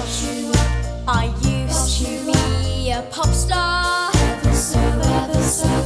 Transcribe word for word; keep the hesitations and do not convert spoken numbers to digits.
wash you up. I used Wash to you be a pop star. Ever so, ever so